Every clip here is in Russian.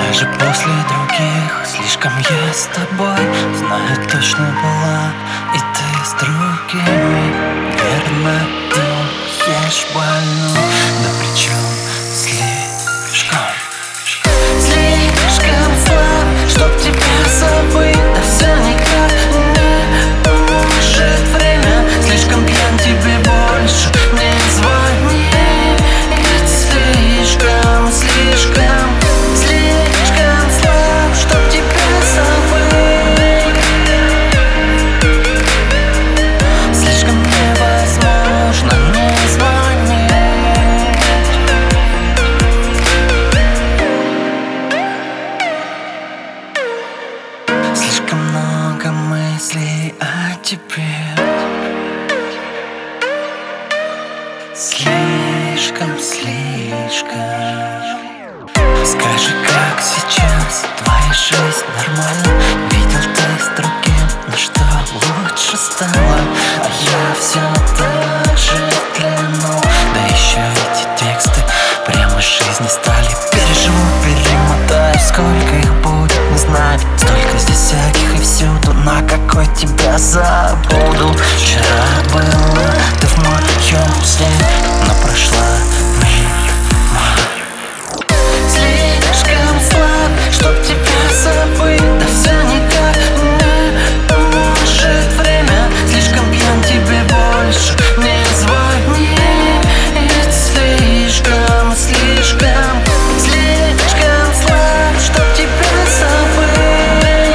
Даже после других слишком я с тобой. Знаю, точно была и ты с другими. Верно, думаешь больно. Да причем слишком слаб, чтоб тебя забыть. Да все никак не поможет время. Слишком пьян, тебе больше не звони. Ведь слишком слаб, чтоб тебя забыть. Слишком невозможно не звонить. Слишком много мыслей о тебе. Слишком Скажи, как сейчас твоя жизнь нормально? Видел ты с другим, но что лучше стало? А я все так же кляну. Да еще эти тексты прямо из жизни стали. Переживу, перемотаю, сколько их будет, не знаю. Столько здесь всяких и всюду, на какой тебя забуду. Вчера было ты в моем сне, но прошла мимо. Слишком слаб, чтоб тебя забыть. Да все никак не поможет время. Слишком пьян, тебе больше не звони. Ведь слишком слаб, чтоб тебя забыть.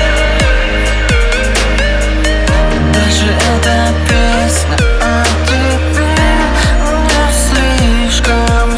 Даже эта песня о тебе не слишком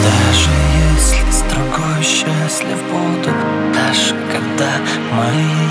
счастлив буду, даже когда мои